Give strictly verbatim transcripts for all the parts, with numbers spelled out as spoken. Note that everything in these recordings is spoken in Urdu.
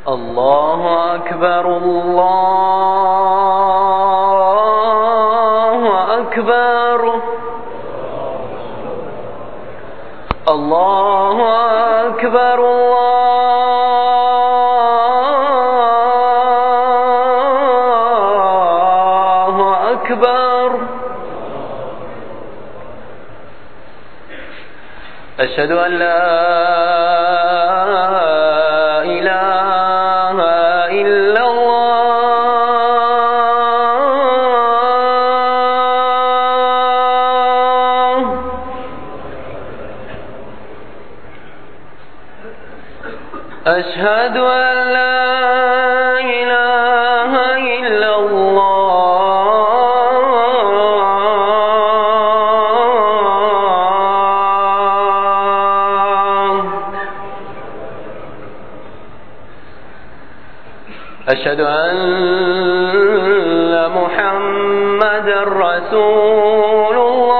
الله أكبر الله أكبر الله أكبر الله أكبر. أشهد أن لا إله إلا الله. أشهد أن لا إله إلا الله. أشهد أن محمدًا رسول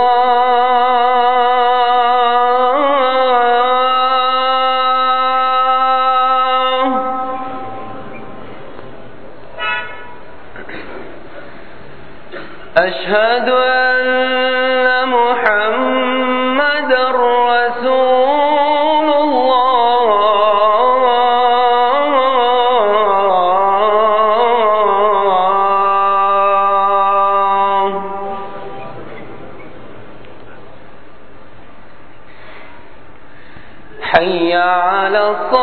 الله. أشهد أن محمدًا رسول الله. حي على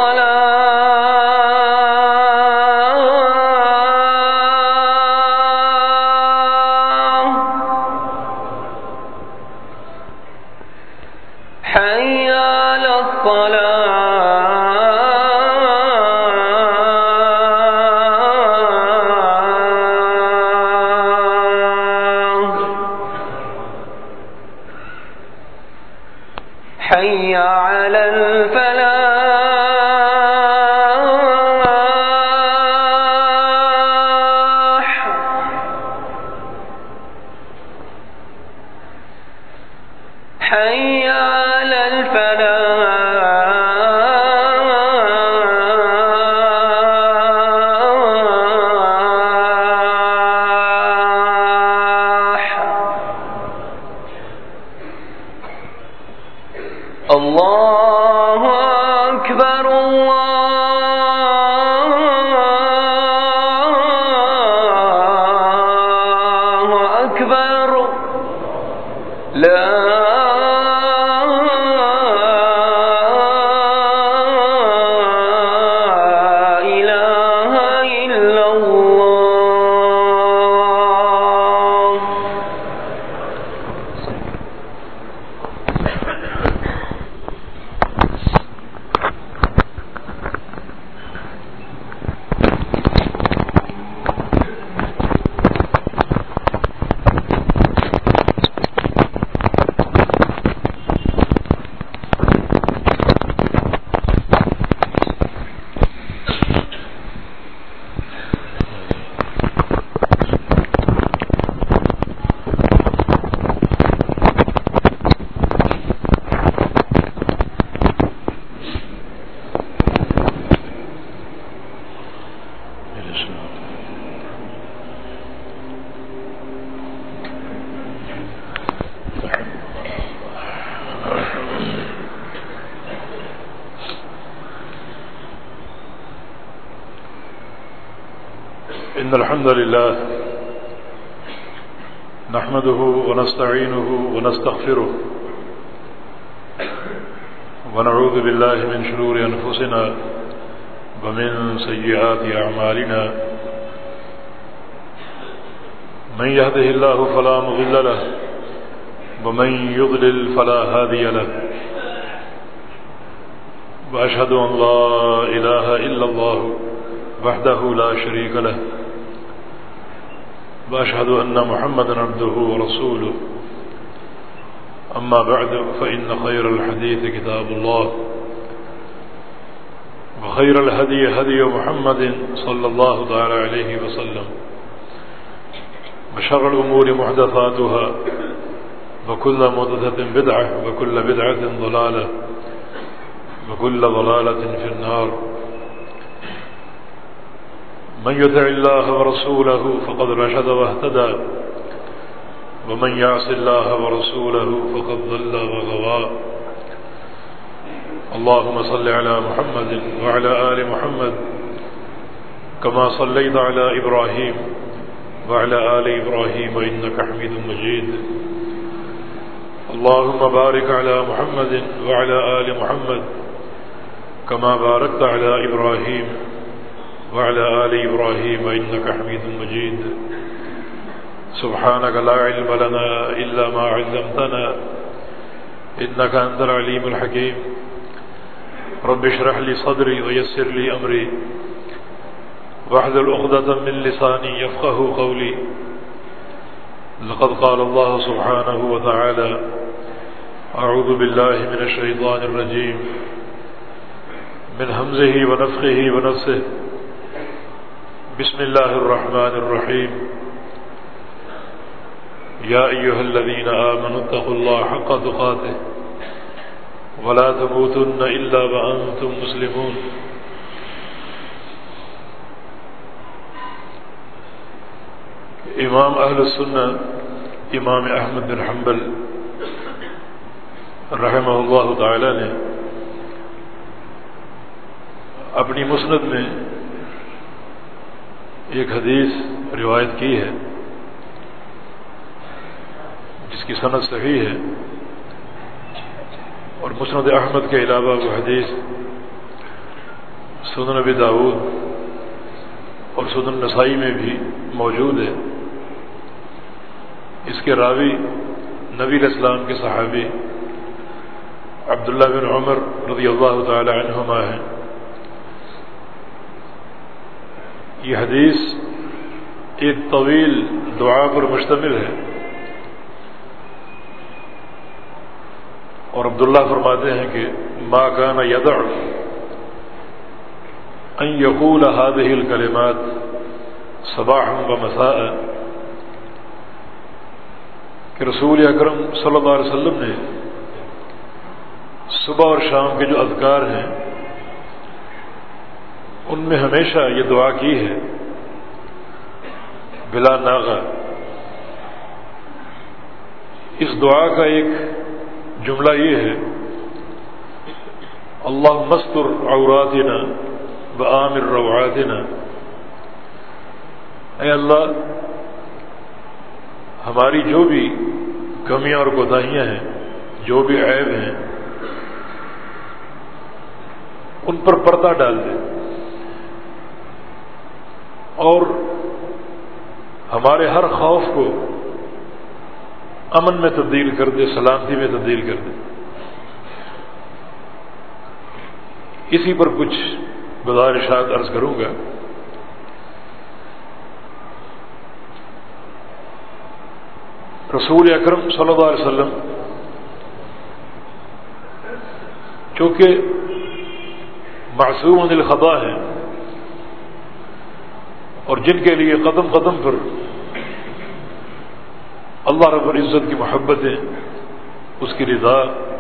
الصلاة. حي على الصلاة. حي على الفلاح. حي على الفلاح. الله أكبر الله أكبر. لا إله إلا الله. إن الحمد لله نحمده ونستعينه ونستغفره ونعوذ بالله من شرور أنفسنا ومن سيئات أعمالنا. من يهده الله فلا مضل له ومن يضلل فلا هادي له. وأشهد أن لا إله إلا الله وحده لا شريك له وأشهد أن محمدا عبده ورسوله. أما بعد فإن خير الحديث كتاب الله وخير الهدي هدي محمد صلى الله تعالى عليه وسلم وشر الأمور محدثاتها وكل محدثة بدعة وكل بدعة ضلالة وكل ضلالة في النار. من يطع الله ورسوله فقد رشد واهتدى ومن يعص الله ورسوله فقد ضل وغوى اللهم صل على محمد وعلى آل محمد كما صليت على إبراهيم وعلى آل إبراهيم إنك حميد مجيد اللهم بارك على محمد وعلى آل محمد كما باركت على إبراهيم وعلى آل إبراهيم إنك حميد مجيد سبحانك لا علم لنا إلا ما علمتنا إنك أنت العليم الحكيم رب اشرح لي صدري ويسر لي أمري واحلل عقدة من لساني يفقهوا قولي لقد قال الله سبحانه وتعالى أعوذ بالله من الشيطان الرجيم من همزه ونفخه ونفسه بسم الله الرحمن الرحيم يا أيها الذين آمنوا اتقوا الله حق تقاته ولا تموتن إلا وأنتم مسلمون امام اہل السنہ امام احمد بن حنبل رحمہ اللہ تعالی نے اپنی مسند میں ایک حدیث روایت کی ہے جس کی سند صحیح ہے، اور مسند احمد کے علاوہ وہ حدیث سنن ابی داؤد اور سنن نسائی میں بھی موجود ہے۔ اس کے راوی نبی علیہ السلام کے صحابی عبداللہ بن عمر رضی اللہ تعالی عنہما ہیں۔ یہ حدیث ایک طویل دعا پر مشتمل ہے، اور عبداللہ فرماتے ہیں کہ ما کان یدع ان یقول هذه الکلمات صباحا ومساء، کہ رسول اکرم صلی اللہ علیہ وسلم نے صبح اور شام کے جو اذکار ہیں ان میں ہمیشہ یہ دعا کی ہے بلا ناغہ۔ اس دعا کا ایک جملہ یہ ہے اللہم استر عوراتنا وآمر روعاتنا، اے اللہ ہماری جو بھی کمیاں اور کوتاہیاں ہیں، جو بھی عیب ہیں، ان پر پردہ ڈال دے، اور ہمارے ہر خوف کو امن میں تبدیل کر دے، سلامتی میں تبدیل کر دے۔ اسی پر کچھ گزارشات عرض کروں گا۔ رسول اکرم صلی اللہ علیہ وسلم چونکہ معصوم عن الخطا ہیں، اور جن کے لیے قدم قدم پر اللہ رب العزت کی محبتیں، اس کی رضا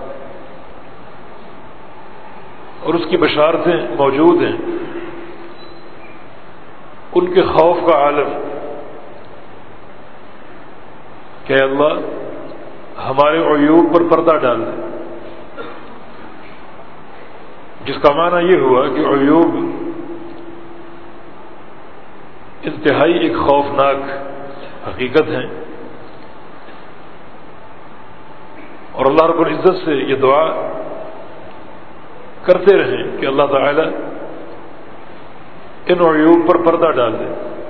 اور اس کی بشارتیں موجود ہیں، ان کے خوف کا عالم کہ اللہ ہمارے عیوب پر پردہ ڈال دے، جس کا معنی یہ ہوا کہ عیوب انتہائی ایک خوفناک حقیقت ہیں، اور اللہ رب العزت سے یہ دعا کرتے رہیں کہ اللہ تعالی ان عیوب پر پردہ ڈال دے۔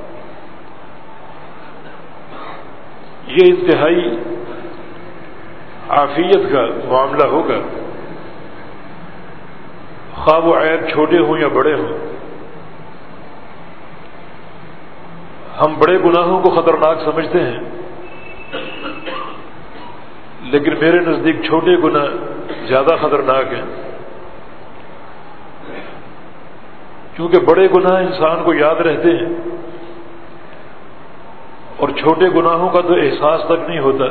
یہ انتہائی عافیت کا معاملہ ہوگا، خواہ وہ عیب چھوٹے ہوں یا بڑے ہوں۔ ہم بڑے گناہوں کو خطرناک سمجھتے ہیں، لیکن میرے نزدیک چھوٹے گناہ زیادہ خطرناک ہیں، کیونکہ بڑے گناہ انسان کو یاد رہتے ہیں اور چھوٹے گناہوں کا تو احساس تک نہیں ہوتا،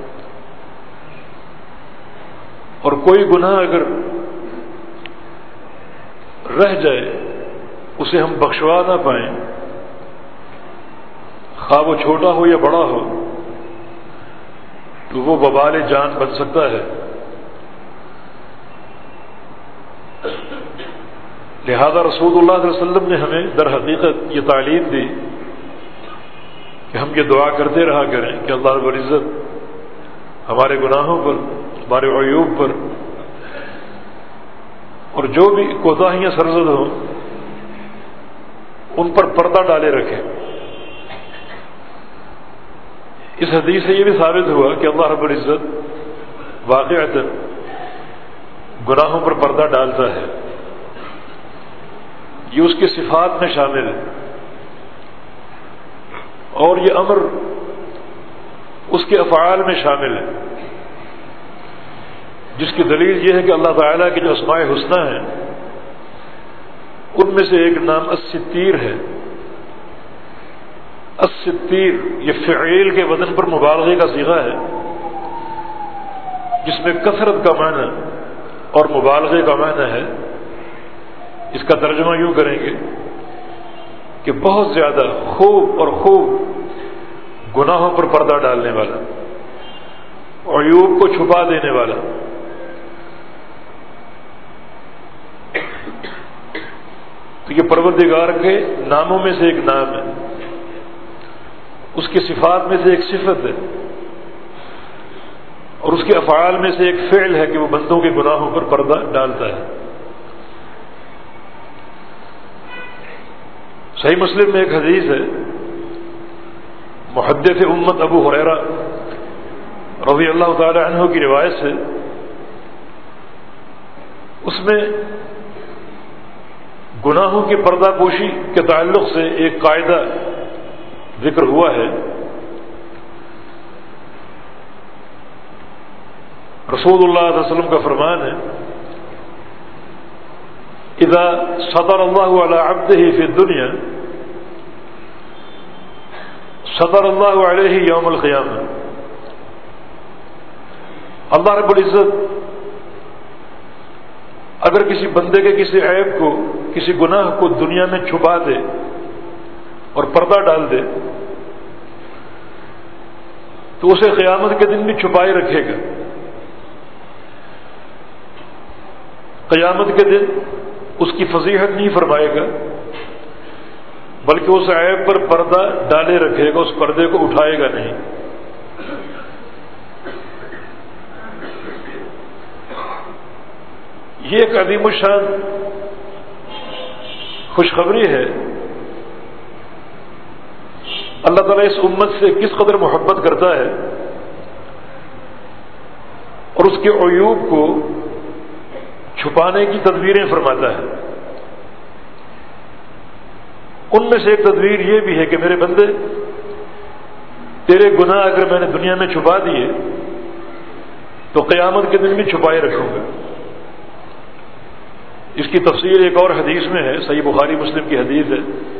اور کوئی گناہ اگر رہ جائے اسے ہم بخشوا نہ پائیں خواہ وہ چھوٹا ہو یا بڑا ہو تو وہ وبال جان بن سکتا ہے. لہذا رسول اللہ صلی اللہ علیہ وسلم نے ہمیں در حقیقت یہ تعلیم دی کہ ہم یہ دعا کرتے رہا کریں کہ اللہ رب العزت ہمارے گناہوں پر، ہمارے عیوب پر اور جو بھی کوتاہیاں سرزد ہوں ان پر پردہ ڈالے رکھے. اس حدیث سے یہ بھی ثابت ہوا کہ اللہ رب العزت واقعتاً گناہوں پر پردہ ڈالتا ہے. یہ اس کی صفات میں شامل ہے اور یہ امر اس کے افعال میں شامل ہے، جس کی دلیل یہ ہے کہ اللہ تعالیٰ کے جو اسماء حسنی ہیں ان میں سے ایک نام الستیر ہے. الستیر یہ فعیل کے وزن پر مبالغے کا صیغہ ہے، جس میں کثرت کا معنی اور مبالغے کا معنی ہے. اس کا ترجمہ یوں کریں گے کہ بہت زیادہ خوب اور خوب گناہوں پر پردہ ڈالنے والا، عیوب کو چھپا دینے والا. تو یہ پروردگار کے ناموں میں سے ایک نام ہے، اس کی صفات میں سے ایک صفت ہے اور اس کے افعال میں سے ایک فعل ہے کہ وہ بندوں کے گناہوں پر پردہ ڈالتا ہے. صحیح مسلم میں ایک حدیث ہے، محدث امت ابو ہریرہ رضی اللہ تعالی عنہ کی روایت سے، اس میں گناہوں کی پردہ پوشی کے تعلق سے ایک قاعدہ ذکر ہوا ہے. رسول اللہ صلی اللہ علیہ وسلم کا فرمان ہے، اذا ستر اللہ علی عبدہ فی الدنیا ستر اللہ علیہ یوم القیامہ. اللہ رب العزت اگر کسی بندے کے کسی عیب کو، کسی گناہ کو دنیا میں چھپا دے اور پردہ ڈال دے تو اسے قیامت کے دن بھی چھپائے رکھے گا. قیامت کے دن اس کی فضیحت نہیں فرمائے گا بلکہ اس عیب پر پردہ ڈالے رکھے گا، اس پردے کو اٹھائے گا نہیں. یہ ایک عظیم الشان خوشخبری ہے. اللہ تعالیٰ اس امت سے کس قدر محبت کرتا ہے اور اس کے عیوب کو چھپانے کی تدبیریں فرماتا ہے. ان میں سے ایک تدبیر یہ بھی ہے کہ میرے بندے، تیرے گناہ اگر میں نے دنیا میں چھپا دیے تو قیامت کے دن بھی چھپائے رکھوں گا. اس کی تفسیر ایک اور حدیث میں ہے، صحیح بخاری مسلم کی حدیث ہے.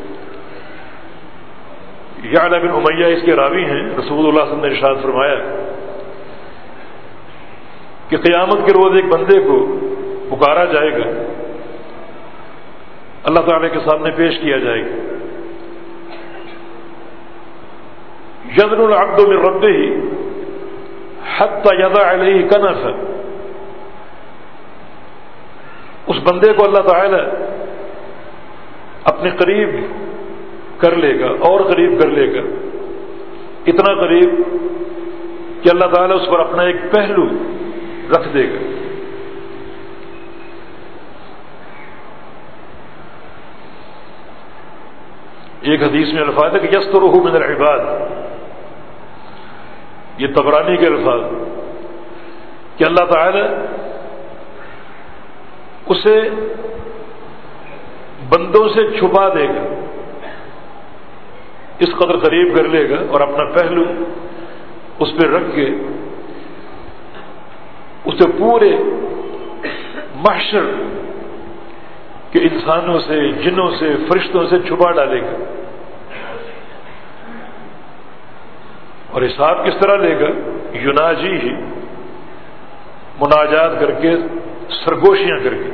یعلا بن امیہ اس کے راوی ہیں. رسول اللہ صلی اللہ علیہ وسلم نے ارشاد فرمایا کہ قیامت کے روز ایک بندے کو پکارا جائے گا، اللہ تعالی کے سامنے پیش کیا جائے گا. یدنو العبد من ربہ حتی یضع علیہ کنفا. اس بندے کو اللہ تعالی اپنے قریب کر لے گا اور قریب کر لے گا، اتنا قریب کہ اللہ تعالی اس پر اپنا ایک پہلو رکھ دے گا. ایک حدیث میں الفاظ ہے کہ یسترہ من العباد، یہ طبرانی کے الفاظ، کہ اللہ تعالی اسے بندوں سے چھپا دے گا، اس قدر قریب کر لے گا اور اپنا پہلو اس پہ رکھ کے اسے پورے محشر کہ انسانوں سے، جنوں سے، فرشتوں سے چھپا ڈالے گا. اور حساب کس طرح لے گا؟ یناجی ہی، مناجات کر کے، سرگوشیاں کر کے،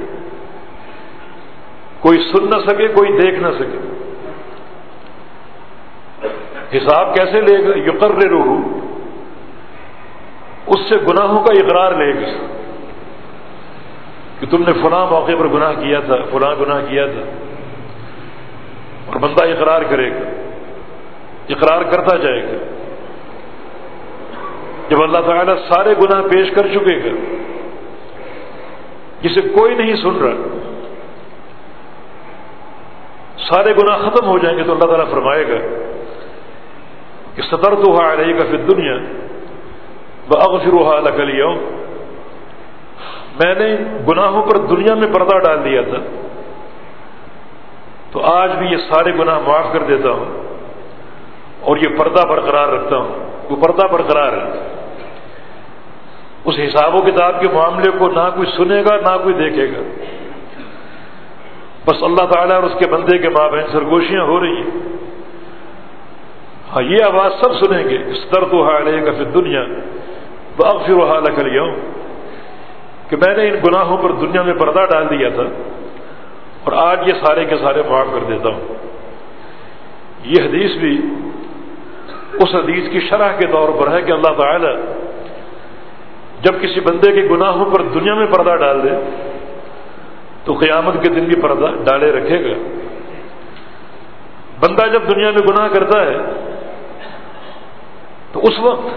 کوئی سن نہ سکے، کوئی دیکھ نہ سکے. حساب کیسے لے گا؟ یقررہ، اس سے گناہوں کا اقرار لے گا کہ تم نے فلاں موقع پر گناہ کیا تھا، فلاں گناہ کیا تھا، اور بندہ اقرار کرے گا، اقرار کرتا جائے گا۔ جب اللہ تعالیٰ سارے گناہ پیش کر چکے گا جسے کوئی نہیں سن رہا، سارے گناہ ختم ہو جائیں گے، تو اللہ تعالیٰ فرمائے گا کہ سترتها علیک فی الدنیا واغفرها لک اليوم، میں نے گناہوں پر دنیا میں پردہ ڈال دیا تھا، تو آج بھی یہ سارے گناہ معاف کر دیتا ہوں اور یہ پردہ برقرار رکھتا ہوں۔ وہ پردہ برقرار ہے، اس حساب و کتاب کے معاملے کو نہ کوئی سنے گا نہ کوئی دیکھے گا، بس اللہ تعالیٰ اور اس کے بندے کے مابین سرگوشیاں ہو رہی ہیں۔ ہاں یہ آواز سب سنیں گے، سترتها علیک فی الدنیا واغفرها لک اليوم، کہ میں نے ان گناہوں پر دنیا میں پردہ ڈال دیا تھا اور آج یہ سارے کے سارے معاف کر دیتا ہوں۔ یہ حدیث بھی اس حدیث کی شرح کے طور پر ہے کہ اللہ تعالی جب کسی بندے کے گناہوں پر دنیا میں پردہ ڈال دے تو قیامت کے دن بھی پردہ ڈالے رکھے گا۔ بندہ جب دنیا میں گناہ کرتا ہے تو اس وقت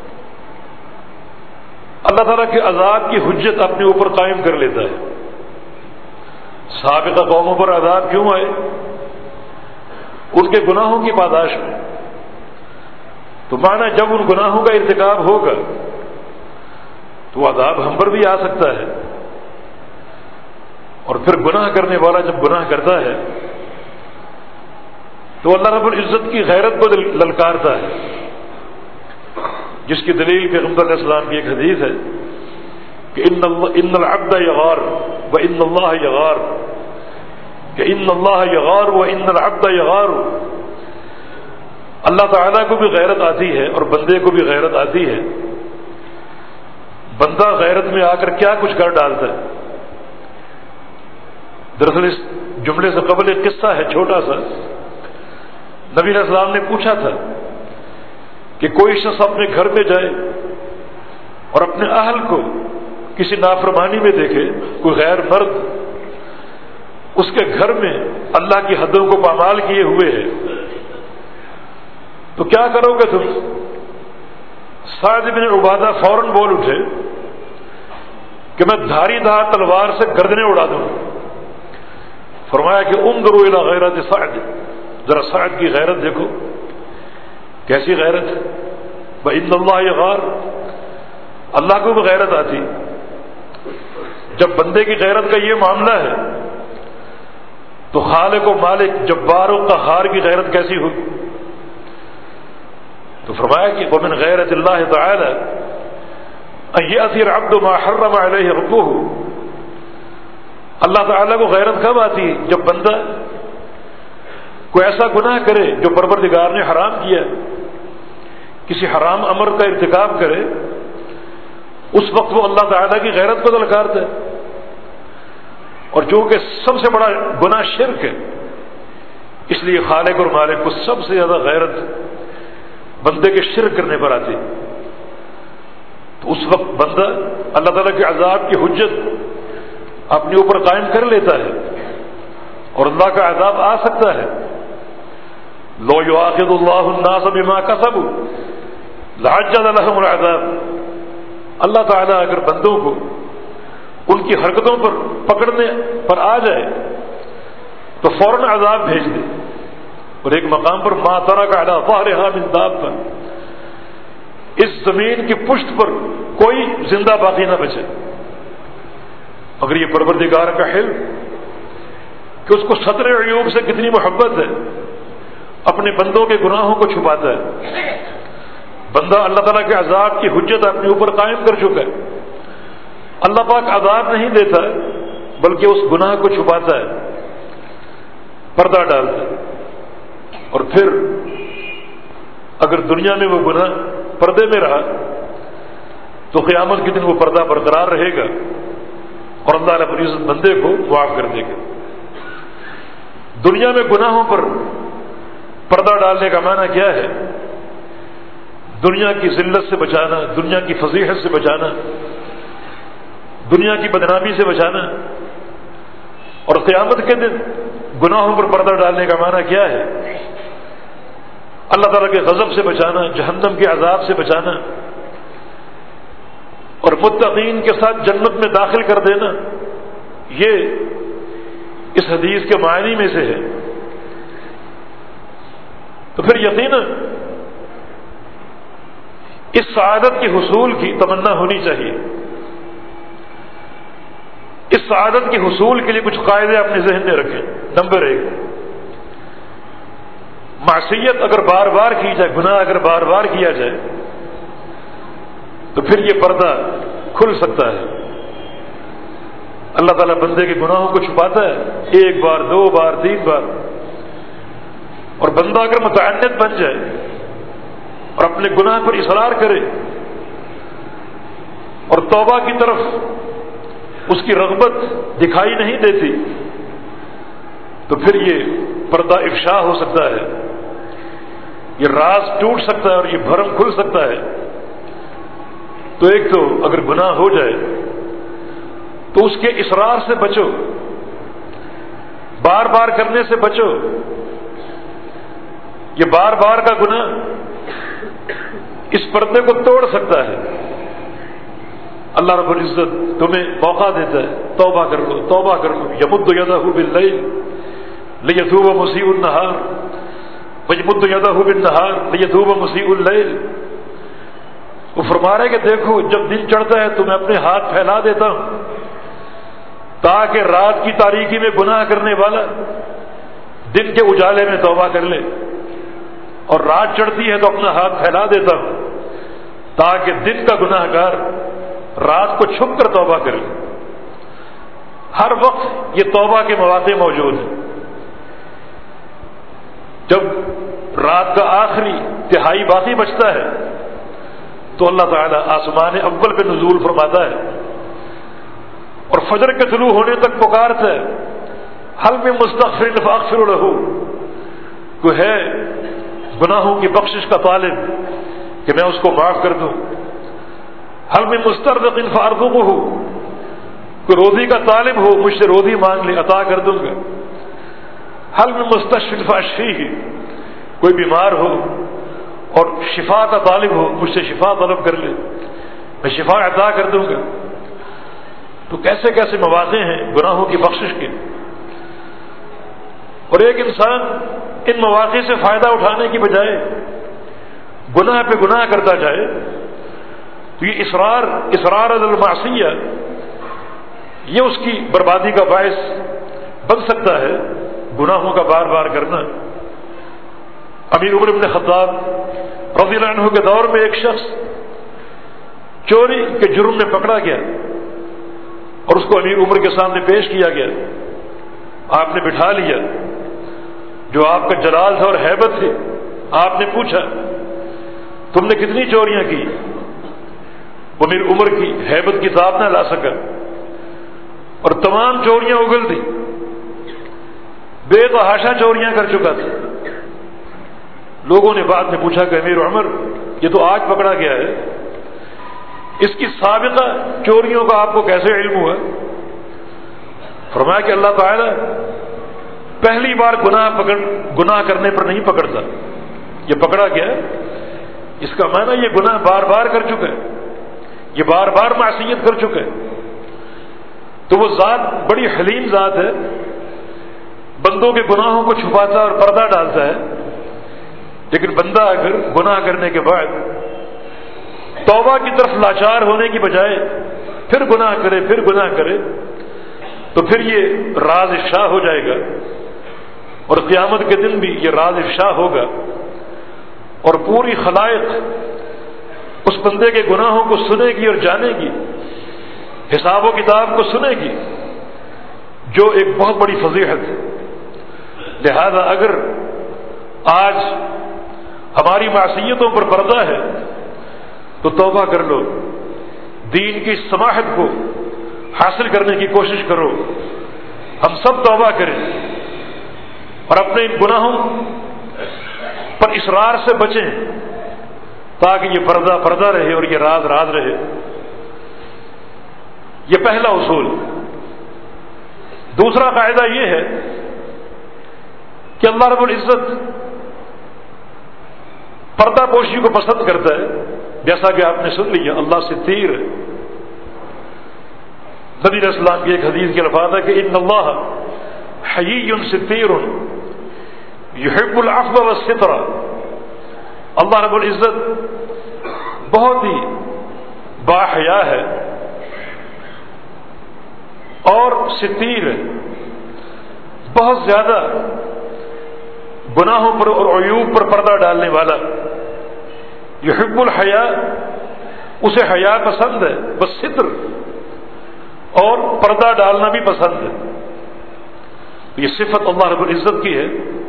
اللہ تعالیٰ کے عذاب کی حجت اپنے اوپر قائم کر لیتا ہے۔ سابقہ قوموں پر عذاب کیوں آئے؟ ان کے گناہوں کی پاداش میں۔ تو معنی جب ان گناہوں کا ارتکاب ہوگا تو عذاب ہم پر بھی آ سکتا ہے، اور پھر گناہ کرنے والا جب گناہ کرتا ہے تو اللہ رب العزت کی غیرت کو للکارتا ہے، جس کی دلیل پیغمبر علیہ السلام کی ایک حدیث ہے کہ ان اللہ ان العبد یغار و ان اللہ یغار، کہ ان اللہ یغار و ان العبد یغار، اللہ تعالیٰ کو بھی غیرت آتی ہے اور بندے کو بھی غیرت آتی ہے۔ بندہ غیرت میں آ کر کیا کچھ کر ڈالتا ہے۔ دراصل اس جملے سے قبل ایک قصہ ہے چھوٹا سا۔ نبی علیہ السلام نے پوچھا تھا کہ کوئی شخص اپنے گھر میں جائے اور اپنے اہل کو کسی نافرمانی میں دیکھے، کوئی غیر مرد اس کے گھر میں اللہ کی حدوں کو پامال کیے ہوئے ہے، تو کیا کرو گے تم؟ سعد بن عبادہ فوراً بول اٹھے کہ میں دھاری دھار تلوار سے گردنیں اڑا دوں۔ فرمایا کہ انظروا الی غیرت سعد، ذرا سعد کی غیرت دیکھو، کیسی غیرت ہے۔ وَإِنَّ اللَّهَ یغار، اللہ کو بھی غیرت آتی۔ جب بندے کی غیرت کا یہ معاملہ ہے تو خالق و مالک جبار و قہار کی غیرت کیسی ہوگی؟ تو فرمایا کہ وَمِنْ غیرت اللہ تعالی ان یأتی العبد ما حرم علیہ ربہ، اللہ تعالیٰ کو غیرت کب آتی؟ جب بندہ کوئی ایسا گناہ کرے جو پروردگار نے حرام کیا، کسی حرام امر کا ارتکاب کرے، اس وقت وہ اللہ تعالیٰ کی غیرت کو للکارتا ہے۔ اور چونکہ سب سے بڑا گناہ شرک ہے، اس لیے خالق اور مالک کو سب سے زیادہ غیرت بندے کے شرک کرنے پر آتی۔ تو اس وقت بندہ اللہ تعالیٰ کے عذاب کی حجت اپنے اوپر قائم کر لیتا ہے اور اللہ کا عذاب آ سکتا ہے۔ لو یؤاخذ اللہ الناس بما کسبوا لعجل لهم العذاب، اللہ تعالیٰ اگر بندوں کو ان کی حرکتوں پر پکڑنے پر آ جائے تو فوراً عذاب بھیج دے۔ اور ایک مقام پر ما ترک علی ظہرها من دابہ، اس زمین کی پشت پر کوئی زندہ باقی نہ بچے۔ اگر یہ پروردگار کا حلم کہ اس کو ستر عیوب سے کتنی محبت ہے، اپنے بندوں کے گناہوں کو چھپاتا ہے۔ بندہ اللہ تعالیٰ کے عذاب کی حجت اپنے اوپر قائم کر چکا ہے، اللہ پاک عذاب نہیں دیتا بلکہ اس گناہ کو چھپاتا ہے، پردہ ڈالتا ہے۔ اور پھر اگر دنیا میں وہ گناہ پردے میں رہا تو قیامت کے دن وہ پردہ برقرار رہے گا اور اللہ رب العزت بندے کو معاف کر دے گا۔ دنیا میں گناہوں پر پردہ ڈالنے کا معنی کیا ہے؟ دنیا کی ذلت سے بچانا، دنیا کی فضیحت سے بچانا، دنیا کی بدنامی سے بچانا. اور قیامت کے دن گناہوں پر پردہ ڈالنے کا معنی کیا ہے؟ اللہ تعالیٰ کے غضب سے بچانا، جہنم کے عذاب سے بچانا، اور متقین کے ساتھ جنت میں داخل کر دینا. یہ اس حدیث کے معنی میں سے ہے. تو پھر یقیناً اس سعادت کے حصول کی تمنا ہونی چاہیے. اس سعادت کے حصول کے لیے کچھ قاعدے اپنے ذہن میں رکھیں. نمبر ایک، معصیت اگر بار بار کی جائے، گناہ اگر بار بار کیا جائے تو پھر یہ پردہ کھل سکتا ہے. اللہ تعالیٰ بندے کے گناہوں کو چھپاتا ہے ایک بار، دو بار، تین بار. اور بندہ اگر متعنت بن جائے اور اپنے گناہ پر اصرار کرے اور توبہ کی طرف اس کی رغبت دکھائی نہیں دیتی تو پھر یہ پردہ افشا ہو سکتا ہے، یہ راز ٹوٹ سکتا ہے اور یہ بھرم کھل سکتا ہے. تو ایک تو اگر گناہ ہو جائے تو اس کے اصرار سے بچو، بار بار کرنے سے بچو. یہ بار بار کا گناہ اس پردے کو توڑ سکتا ہے. اللہ رب العزت تمہیں موقع دیتا ہے، توبہ کر لو، توبہ کر لو. یمد یدہ باللیل لیتوب مسیء النہار ویمد یدہ بالنہار لیتوب مسیء اللیل. وہ فرما رہے کہ دیکھو جب دن چڑھتا ہے تو میں اپنے ہاتھ پھیلا دیتا ہوں تاکہ رات کی تاریکی میں گناہ کرنے والا دن کے اجالے میں توبہ کر لے، اور رات چڑھتی ہے تو اپنا ہاتھ پھیلا دیتا ہوں تاکہ دن کا گناہ گار رات کو چھپ کر توبہ کر لے. ہر وقت یہ توبہ کے مواقع موجود ہیں. جب رات کا آخری تہائی باقی بچتا ہے تو اللہ تعالیٰ آسمان اول پہ نزول فرماتا ہے اور فجر کے طلوع ہونے تک پکارتا ہے، حل میں مستغفر فاغفر لہ، کوئی ہے گناہوں کی بخشش کا طالب کہ میں اس کو معاف کر دوں. حل میں مسترزق فارزقہ، کوئی روزی کا طالب ہو مجھ سے روزی مانگ لے عطا کر دوں گا. حل میں مستشفی فاشفیہ، کوئی بیمار ہو اور شفا کا طالب ہو مجھ سے شفا طلب کر لے، میں شفا عطا کر دوں گا. تو کیسے کیسے مواقع ہیں گناہوں کی بخشش کے. اور ایک انسان ان مواقع سے فائدہ اٹھانے کی بجائے گناہ پہ گناہ کرتا جائے تو یہ اصرار اصرار علی المعصیہ یہ اس کی بربادی کا باعث بن سکتا ہے. گناہوں کا بار بار کرنا. امیر عمر بن خطاب رضی اللہ عنہ کے دور میں ایک شخص چوری کے جرم میں پکڑا گیا اور اس کو امیر عمر کے سامنے پیش کیا گیا. آپ نے بٹھا لیا، جو آپ کا جلال تھا اور ہیبت تھی. آپ نے پوچھا تم نے کتنی چوریاں کی؟ وہ امیر عمر کی ہیبت کی تاب نہ لا سکا اور تمام چوریاں اگل دی. بے تحاشا چوریاں کر چکا تھا. لوگوں نے بعد میں پوچھا کہ امیر عمر یہ تو آج پکڑا گیا ہے، اس کی سابقہ چوریوں کا آپ کو کیسے علم ہوا؟ فرمایا کہ اللہ تعالیٰ پہلی بار گناہ پکڑ گناہ کرنے پر نہیں پکڑتا، یہ پکڑا گیا اس کا معنی یہ گناہ بار بار کر چکا ہے، یہ بار بار معصیت کر چکا ہے. تو وہ ذات بڑی حلیم ذات ہے، بندوں کے گناہوں کو چھپاتا اور پردہ ڈالتا ہے. لیکن بندہ اگر گناہ کرنے کے بعد توبہ کی طرف لاچار ہونے کی بجائے پھر گناہ کرے پھر گناہ کرے تو پھر یہ راز افشا ہو جائے گا اور قیامت کے دن بھی یہ راز افشا ہوگا اور پوری خلائق اس بندے کے گناہوں کو سنے گی اور جانے گی، حساب و کتاب کو سنے گی، جو ایک بہت بڑی فضیحت ہے. لہذا اگر آج ہماری معصیتوں پر پردہ ہے تو توبہ کر لو، دین کی سماحت کو حاصل کرنے کی کوشش کرو. ہم سب توبہ کریں اور اپنے ان گناہوں پر اسرار سے بچیں تاکہ یہ پردہ پردہ رہے اور یہ راز راز رہے. یہ پہلا اصول. دوسرا قاعدہ یہ ہے کہ اللہ رب العزت پردہ پوشی کو پسند کرتا ہے، جیسا کہ آپ نے سن لیا اللہ ستیر ہے. نبی علیہ السلام کی ایک حدیث کے الفاظ ہے کہ ان اللہ حیی ستیر یحب العفو والستر. اللہ رب العزت بہت ہی باحیا ہے اور ستیر ہے، بہت زیادہ گناہوں پر اور عیوب پر پردہ ڈالنے والا. یحب الحیا، اسے حیا پسند ہے، بس ستر اور پردہ ڈالنا بھی پسند ہے. یہ صفت اللہ رب العزت کی ہے،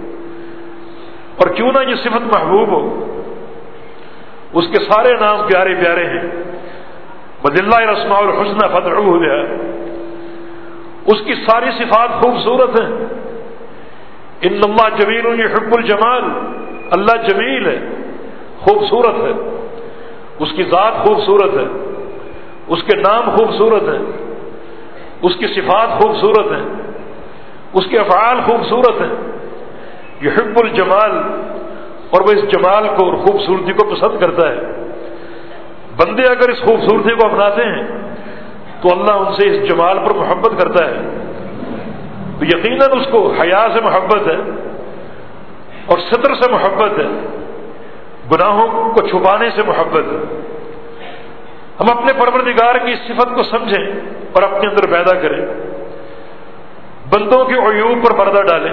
اور کیوں نہ یہ صفت محبوب ہو. اس کے سارے نام پیارے پیارے ہیں. بِاللہ الاسماء الحسنى فادعوہ بہا. اس کی ساری صفات خوبصورت ہیں. ان اللہ جمیل یحب الجمال. اللہ جمیل ہے، خوبصورت ہے. اس کی ذات خوبصورت ہے، اس کے نام خوبصورت ہیں، اس کی صفات خوبصورت ہیں، اس کے افعال خوبصورت ہیں. یحب الجمال، اور وہ اس جمال کو اور خوبصورتی کو پسند کرتا ہے. بندے اگر اس خوبصورتی کو اپناتے ہیں تو اللہ ان سے اس جمال پر محبت کرتا ہے. تو یقیناً اس کو حیا سے محبت ہے اور ستر سے محبت ہے، گناہوں کو چھپانے سے محبت ہے. ہم اپنے پروردگار کی اس صفت کو سمجھیں اور اپنے اندر پیدا کریں. بندوں کے عیوب پر پردہ ڈالیں.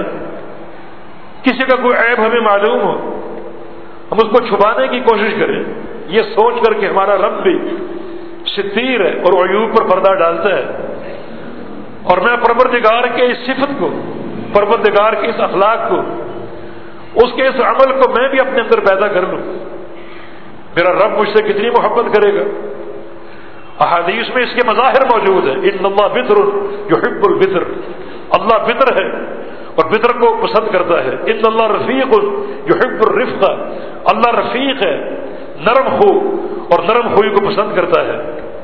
کسی کا کوئی عیب ہمیں معلوم ہو، ہم اس کو چھپانے کی کوشش کریں، یہ سوچ کر کہ ہمارا رب بھی ستیر ہے اور عیوب پر پردہ ڈالتا ہے، اور میں پروردگار کے اس صفت کو، پروردگار کے اس اخلاق کو، اس کے اس عمل کو میں بھی اپنے اندر پیدا کر لوں. میرا رب مجھ سے کتنی محبت کرے گا. احادیث میں اس کے مظاہر موجود ہیں. ان اللہ بطر یحب البطر. اللہ بطر ہے اور بطر کو پسند کرتا ہے. ان اللہ رفیق یحب الرفق. اللہ رفیق ہے، نرم خو، اور نرم خوئی کو پسند کرتا ہے.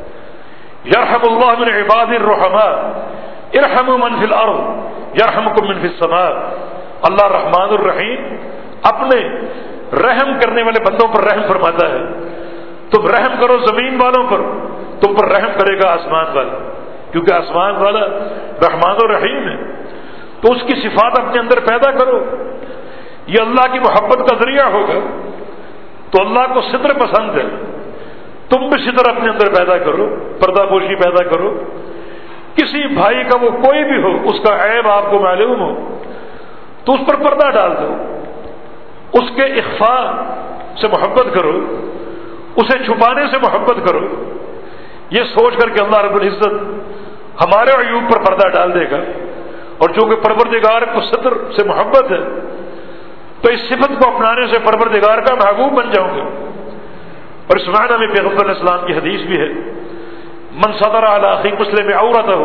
یرحم اللہ من عباد الرحماء ارحموا من فی الارض یرحمکم من فی السماء. اللہ رحمان الرحیم اپنے رحم کرنے والے بندوں پر رحم فرماتا ہے. تم رحم کرو زمین والوں پر، تم پر رحم کرے گا آسمان والا، کیونکہ آسمان والا رحمان الرحیم ہے. تو اس کی صفات اپنے اندر پیدا کرو. یہ اللہ کی محبت کا ذریعہ ہوگا. تو اللہ کو ستر پسند ہے، تم بھی ستر اپنے اندر پیدا کرو، پردہ پوشی پیدا کرو. کسی بھائی کا وہ کوئی بھی ہو، اس کا عیب آپ کو معلوم ہو تو اس پر پردہ ڈال دو. اس کے اخفاء سے محبت کرو، اسے چھپانے سے محبت کرو، یہ سوچ کر کہ اللہ رب العزت ہمارے عیوب پر پردہ ڈال دے گا. اور چونکہ پروردگار کو ستر سے محبت ہے تو اس صفت کو اپنانے سے پروردگار کا محبوب بن جاؤں گا. اور اس معنی میں پیغمبر علیہ السلام کی حدیث بھی ہے، من ستر علی اخی مسلم عورتہ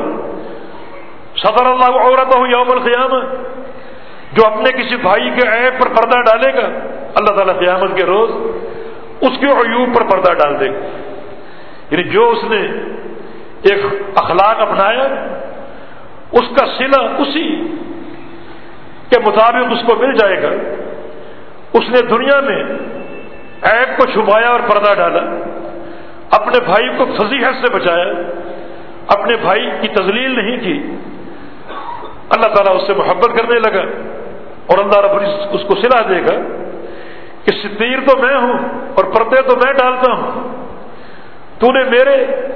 ستر اللہ عورتہ یوم القیامہ. جو اپنے کسی بھائی کے عیب پر پردہ ڈالے گا، اللہ تعالیٰ قیامت کے روز اس کے عیوب پر پردہ ڈال دے گا. یعنی جو اس نے ایک اخلاق اپنایا، اس کا صلہ اسی کے مطابق اس کو مل جائے گا. اس نے دنیا میں عیب کو چھپایا اور پردہ ڈالا، اپنے بھائی کو فضیحت سے بچایا، اپنے بھائی کی تذلیل نہیں کی. اللہ تعالیٰ اس سے محبت کرنے لگا اور اللہ رب العزت اس کو صلہ دے گا کہ ستیر تو میں ہوں اور پردے تو میں ڈالتا ہوں. تو نے میرے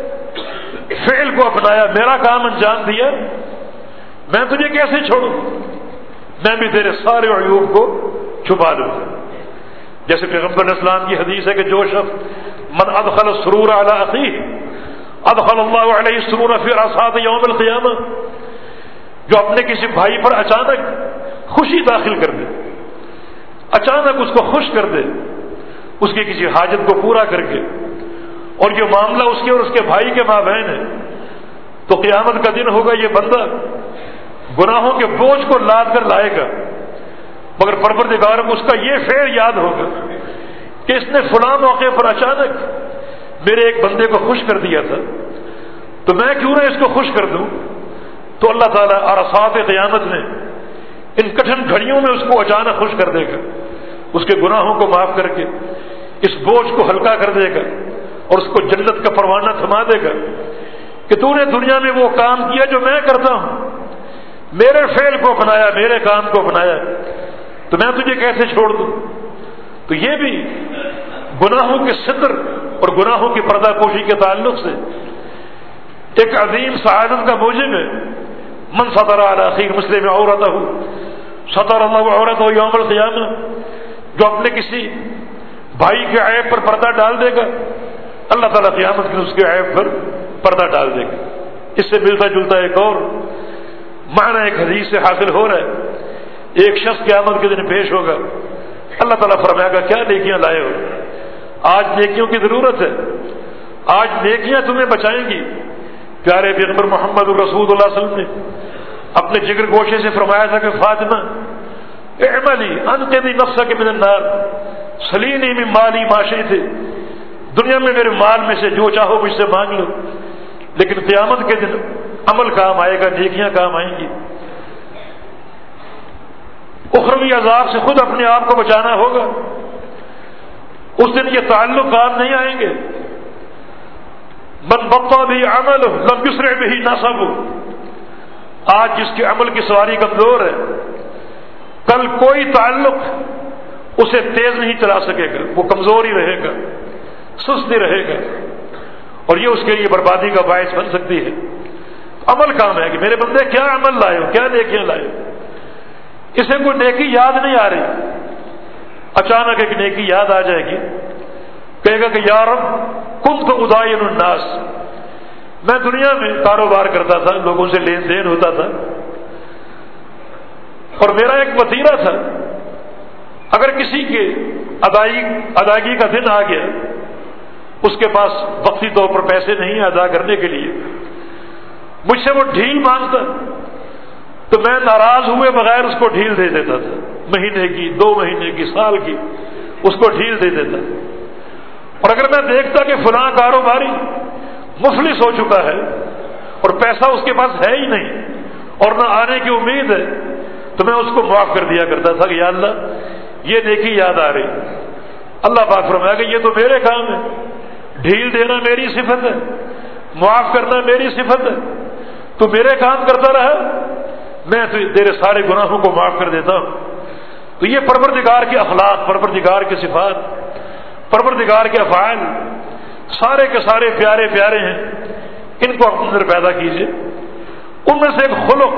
فعل کو اپنایا، میرا کام انجام دیا، میں تجھے کیسے چھوڑوں؟ میں بھی تیرے سارے عیوب کو چھپا دوں. جیسے پیغمبر علیہ السلام کی حدیث ہے کہ جو شخص من ادخل السرور علی اخیہ ادخل اللہ علیہ السرور فی عصات یوم القیامہ. جو اپنے کسی بھائی پر اچانک خوشی داخل کر دے، اچانک اس کو خوش کر دے، اس کی کسی حاجت کو پورا کر کے، اور یہ معاملہ اس کے اور اس کے بھائی کے مابین ہے، تو قیامت کا دن ہوگا یہ بندہ گناہوں کے بوجھ کو لاد کر لائے گا مگر پروردگار کو اس کا یہ فعل یاد ہوگا کہ اس نے فلاں موقع پر اچانک میرے ایک بندے کو خوش کر دیا تھا، تو میں کیوں نہ اس کو خوش کر دوں۔ تو اللہ تعالیٰ عرصات قیامت میں ان کٹھن گھڑیوں میں اس کو اچانک خوش کر دے گا، اس کے گناہوں کو معاف کر کے اس بوجھ کو ہلکا کر دے گا اور اس کو جنت کا پروانہ تھما دے گا کہ تو نے دنیا میں وہ کام کیا جو میں کرتا ہوں، میرے فعل کو اپنایا، میرے کام کو اپنایا، تو میں تجھے کیسے چھوڑ دوں۔ تو یہ بھی گناہوں کے ستر اور گناہوں کی پردہ پوشی کے تعلق سے ایک عظیم سعادت کا موجب ہے۔ من ستر علی اخیہ مسلم عورتہ ستر اللہ عورتہ یوم القیامہ، جو اپنے کسی بھائی کے عیب پر پردہ ڈال دے گا، اللہ تعالیٰ قیامت کے اس کے عیب پر پردہ ڈال دے گا۔ اس سے ملتا جلتا ایک اور معنی ایک حدیث سے حاصل ہو رہا ہے، ایک شخص قیامت کے دن پیش ہوگا، اللہ تعالیٰ فرمائے گا کیا نیکیاں لائے ہو؟ آج نیکیوں کی ضرورت ہے، آج نیکیاں تمہیں بچائیں گی۔ پیارے پیغمبر محمد رسول اللہ صلی اللہ علیہ وسلم نے اپنے جگر گوشے سے فرمایا تھا کہ فاطمہ اعملی انقذی نفسک من النار سلینی من مالی ما شئت، دنیا میں میرے مال میں سے جو چاہو مجھ سے مانگ لو، لیکن قیامت کے دن عمل کام آئے گا، نیکیاں کام آئیں گی۔ اخروی عذاب سے خود اپنے آپ کو بچانا ہوگا، اس دن یہ تعلق کام نہیں آئیں گے۔ من بطا بھی عمل لم یسرع به نسب، آج جس کے عمل کی سواری کمزور ہے، کل کوئی تعلق اسے تیز نہیں چلا سکے گا، وہ کمزور ہی رہے گا، سست ہی رہے گا، اور یہ اس کے لیے بربادی کا باعث بن سکتی ہے۔ عمل کام ہے کہ میرے بندے کیا عمل لائے ہو، کیا نیکیاں لائے ہو۔ اسے کوئی نیکی یاد نہیں آ رہی، اچانک ایک نیکی یاد آ جائے گی، کہے گا کہ یا رب کنت ادائن الناس، میں دنیا میں کاروبار کرتا تھا، لوگوں سے لین دین ہوتا تھا، اور میرا ایک وطیرہ تھا، اگر کسی کے ادائیگی ادائیگی کا دن آ گیا، اس کے پاس وقتی طور پر پیسے نہیں ادا کرنے کے لیے، مجھ سے وہ ڈھیل مانگتا تو میں ناراض ہوئے بغیر اس کو ڈھیل دے دیتا تھا، مہینے کی، دو مہینے کی، سال کی، اس کو ڈھیل دے دیتا۔ اور اگر میں دیکھتا کہ فلاں کاروباری مفلس ہو چکا ہے اور پیسہ اس کے پاس ہے ہی نہیں اور نہ آنے کی امید ہے، تو میں اس کو معاف کر دیا کرتا تھا کہ یا اللہ یہ نیکی یاد آ رہی۔ اللہ پاک فرمایا کہ یہ تو میرے کام ہے، ڈھیل دینا میری صفت ہے، معاف کرنا میری صفت ہے، تو میرے کام کرتا رہا، میں تو تیرے سارے گناہوں کو معاف کر دیتا ہوں۔ تو یہ پروردگار کے اخلاق، پروردگار کے صفات، پروردگار کے افعال سارے کے سارے پیارے پیارے ہیں، ان کو اپنے اندر پیدا کیجیے۔ ان میں سے ایک خلق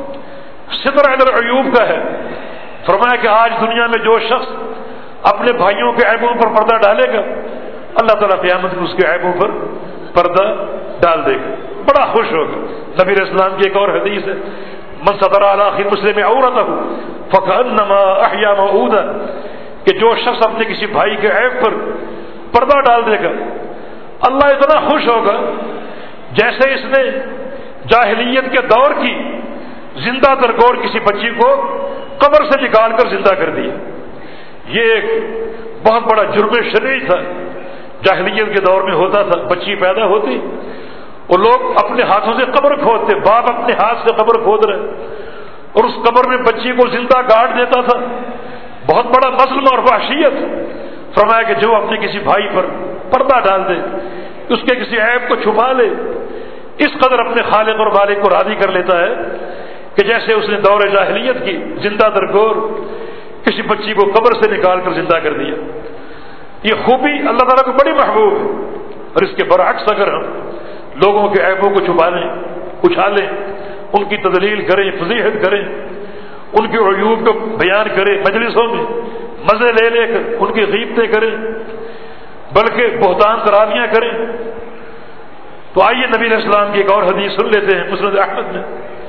ستر علی العیوب کا ہے۔ فرمایا کہ آج دنیا میں جو شخص اپنے بھائیوں کے عیبوں پر پردہ ڈالے گا، اللہ تعالیٰ قیامت میں اس کے عیبوں پر پردہ ڈال دے گا، بڑا خوش ہوگا۔ نبی علیہ السلام کی ایک اور حدیث ہے، من ستر علی اخی مسلم عورتہ فکأنما احیا موعودہ، کہ جو شخص اپنے کسی بھائی کے عیب پر پردہ ڈال دے گا، اللہ اتنا خوش ہوگا جیسے اس نے جاہلیت کے دور کی زندہ درگور کسی بچی کو قبر سے نکال کر زندہ کر دیا۔ یہ ایک بہت بڑا جرم شرعی تھا، جاہلیت کے دور میں ہوتا تھا، بچی پیدا ہوتی وہ لوگ اپنے ہاتھوں سے قبر کھودتے، باپ اپنے ہاتھ سے قبر کھود رہے اور اس قبر میں بچی کو زندہ گاڑ دیتا تھا، بہت بڑا مظلم اور وحشیت۔ فرمایا کہ جو اپنے کسی بھائی پر پردہ ڈال دے، اس کے کسی عیب کو چھپا لے، اس قدر اپنے خالق اور مالک کو راضی کر لیتا ہے کہ جیسے اس نے دور جاہلیت کی زندہ درگور کسی بچی کو قبر سے نکال کر زندہ کر دیا۔ یہ خوبی اللہ تعالیٰ کو بڑی محبوب ہے، اور اس کے برعکس اگر ہم لوگوں کے عیبوں کو چھپا لیں، اچھالیں، ان کی تدلیل کریں، فضیحت کریں، ان کے عیوب کو بیان کریں، مجلسوں میں مزے لے لے کر ان کی غیبتیں کریں، بلکہ بہتان تراویاں کریں، تو آئیے نبی علیہ السلام کی ایک اور حدیث سن لیتے ہیں۔ مسند احمد میں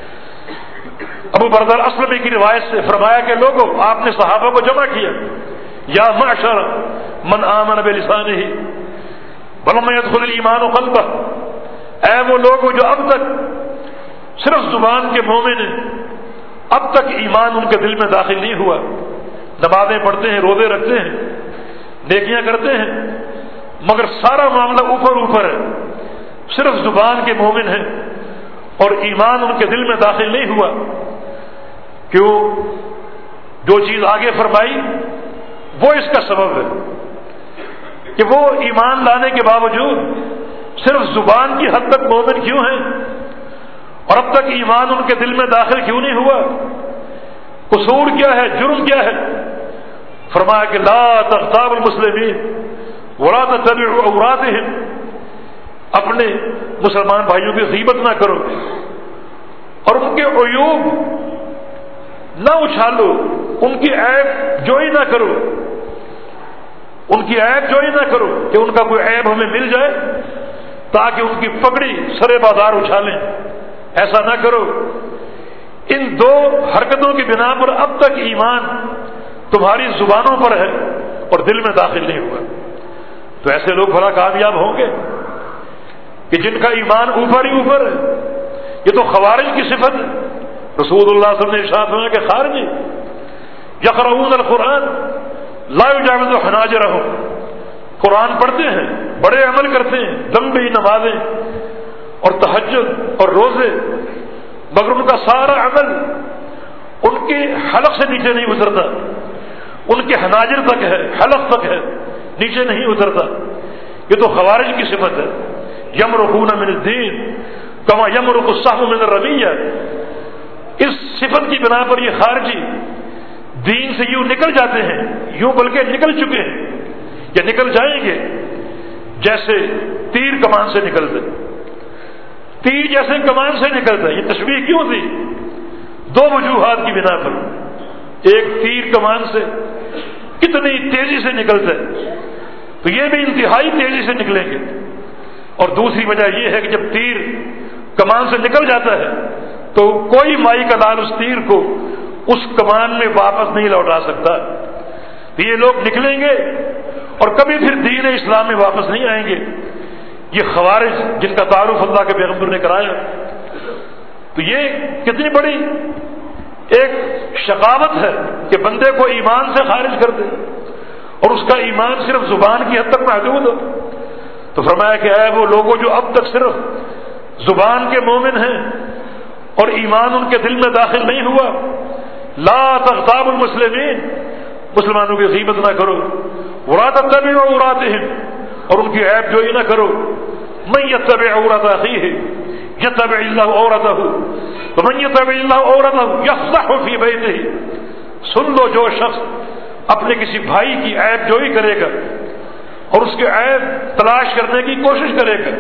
ابو بردہ اسلمی کی روایت سے فرمایا کہ لوگوں، آپ نے صحابہ کو جمع کیا، یا معشر من آمن بلسانہ ولم يدخل الایمان قلبہ، اے وہ لوگ جو اب تک صرف زبان کے مومن ہیں، اب تک ایمان ان کے دل میں داخل نہیں ہوا، نمازیں پڑھتے ہیں، روزے رکھتے ہیں، نیکیاں کرتے ہیں، مگر سارا معاملہ اوپر اوپر ہے، صرف زبان کے مومن ہیں اور ایمان ان کے دل میں داخل نہیں ہوا۔ کیوں؟ جو چیز آگے فرمائی وہ اس کا سبب ہے کہ وہ ایمان لانے کے باوجود صرف زبان کی حد تک مومن کیوں ہیں اور اب تک ایمان ان کے دل میں داخل کیوں نہیں ہوا؟ قصور کیا ہے؟ جرم کیا ہے؟ فرمایا کہ لا تغتابوا المسلمین ولا تتبعوا عوراتهم، اپنے مسلمان بھائیوں کی غیبت نہ کرو اور ان کے عیوب نہ اچھالو، ان کی عیب جوئی نہ کرو، ان کی عیب جوئی نہ کرو کہ ان کا کوئی عیب ہمیں مل جائے تاکہ ان کی پگڑی سرے بازار اچھالیں، ایسا نہ کرو۔ ان دو حرکتوں کی بنا پر اب تک ایمان تمہاری زبانوں پر ہے اور دل میں داخل نہیں ہوا۔ تو ایسے لوگ بڑا کامیاب ہوں گے کہ جن کا ایمان اوپر ہی اوپر ہے۔ یہ تو خوارج کی صفت ہے۔ رسول اللہ صلی اللہ علیہ وسلم نے ارشاد فرمایا کہ خارجی یقرؤون القرآن لا یجاوز حناجرہم، قرآن پڑھتے ہیں، بڑے عمل کرتے ہیں، لمبی نمازیں اور تہجد اور روزے، مگر ان کا سارا عمل ان کے حلق سے نیچے نہیں اترتا، ان کے حناجر تک ہے، حلق تک ہے، نیچے نہیں اترتا۔ یہ تو خوارج کی صفت ہے۔ یمرقون من الدین کما یمرق السهم من الرمیہ، اس صفت کی بنا پر یہ خارجی دین سے یوں نکل جاتے ہیں، یوں بلکہ نکل چکے ہیں یا نکل جائیں گے جیسے تیر کمان سے نکلتے، تیر جیسے کمان سے نکلتا ہے۔ یہ تشبیہ کیوں تھی؟ دو وجوہات کی بنا پر۔ ایک، تیر کمان سے کتنی تیزی سے نکلتا ہے، تو یہ بھی انتہائی تیزی سے نکلیں گے، اور دوسری وجہ یہ ہے کہ جب تیر کمان سے نکل جاتا ہے تو کوئی مائی کا لال اس تیر کو اس کمان میں واپس نہیں لوٹا سکتا۔ تو یہ لوگ نکلیں گے اور کبھی پھر دین اسلام میں واپس نہیں آئیں گے۔ یہ خوارج جن کا تعارف اللہ کے پیغمبر نے کرایا، تو یہ کتنی بڑی ایک شقاوت ہے کہ بندے کو ایمان سے خارج کر دے اور اس کا ایمان صرف زبان کی حد تک محدود ہو۔ تو فرمایا کہ اے وہ لوگوں جو اب تک صرف زبان کے مومن ہیں اور ایمان ان کے دل میں داخل نہیں ہوا، لا تغتابوا المسلمین، مسلمانوں کی غیبت نہ کرو، ولا تتبعوا عوراتهم، اور ان کی عیب جوئی نہ کرو۔ من یتبع عورت اخیہ یتبع اللہ عورتہ ومن یتبع اللہ عورتہ یفضح فی بیتہ، سن لو جو شخص اپنے کسی بھائی کی عیب جوئی کرے گا اور اس کے عیب تلاش کرنے کی کوشش کرے گا،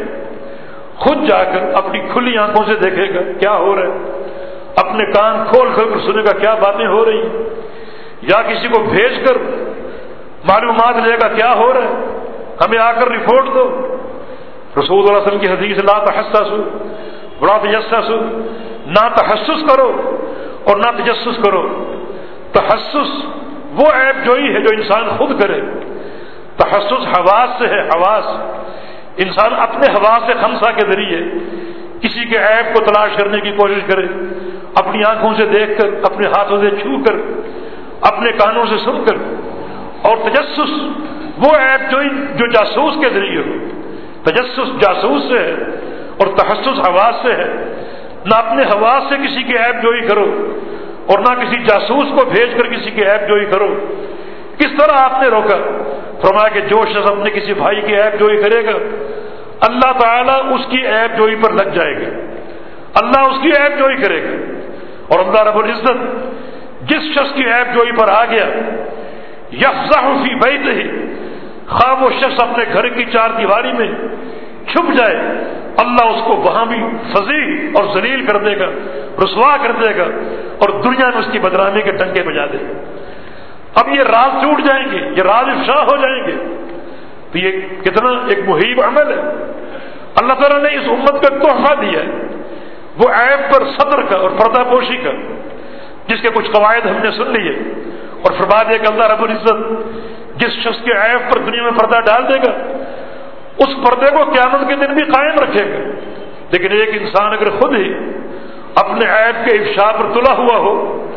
خود جا کر اپنی کھلی آنکھوں سے دیکھے گا کیا ہو رہا ہے، اپنے کان کھول کھول کر سنے گا کیا باتیں ہو رہی ہیں، یا کسی کو بھیج کر معلومات لے گا کیا ہو رہا ہے، ہمیں آ کر رپورٹ دو۔ رسول اللہ علیہ وسلم کی حدیث لا تحسسوا ولا تجسسوا، نہ تحسس کرو اور نہ تجسس کرو۔ تحسس وہ عیب جوئی ہے جو انسان خود کرے، تحسس حواس سے ہے، حواس، انسان اپنے حواس خمسہ کے ذریعے کسی کے عیب کو تلاش کرنے کی کوشش کرے، اپنی آنکھوں سے دیکھ کر، اپنے ہاتھوں سے چھو کر، اپنے کانوں سے سن کر۔ اور تجسس وہ عیب جوئی جو جاسوس کے ذریعے ہو، تجسس جاسوس سے ہے اور تحسس حواس سے ہے۔ نہ اپنے حواس سے کسی کی عیب جوئی کرو اور نہ کسی جاسوس کو بھیج کر کسی کی عیب جوئی کرو۔ کس طرح آپ نے روکا؟ فرمایا کہ جو شخص اپنے کسی بھائی کی عیب جوئی کرے گا، اللہ تعالیٰ اس کی عیب جوئی پر لگ جائے گا، اللہ اس کی عیب جوئی کرے گا۔ اور اللہ رب العزت جس شخص کی عیب جوئی پر آ گیا، یفضح فی بیتہ، خواہ وہ شخص اپنے گھر کی چار دیواری میں چھپ جائے، اللہ اس کو وہاں بھی فضیح اور ذلیل کر دے گا، رسوا کر دے گا، اور دنیا میں اس کی بدنامی کے ڈنکے بجا دے گا۔ اب یہ راز ٹوٹ جائیں گے، یہ راز افشا ہو جائیں گے۔ تو یہ کتنا ایک مہیب عمل ہے۔ اللہ تعالیٰ نے اس امت کو تحفہ دیا ہے، وہ عیب پر ستر کا اور پردہ پوشی کا، جس کے کچھ قواعد ہم نے سن لیے، اور فرما دیا کہ اللہ رب العزت جس شخص کے عیب پر دنیا میں پردہ ڈال دے گا، اس پردے کو قیامت کے دن بھی قائم رکھے گا۔ لیکن ایک انسان اگر خود ہی اپنے عیب کے افشا پر تلا ہوا ہو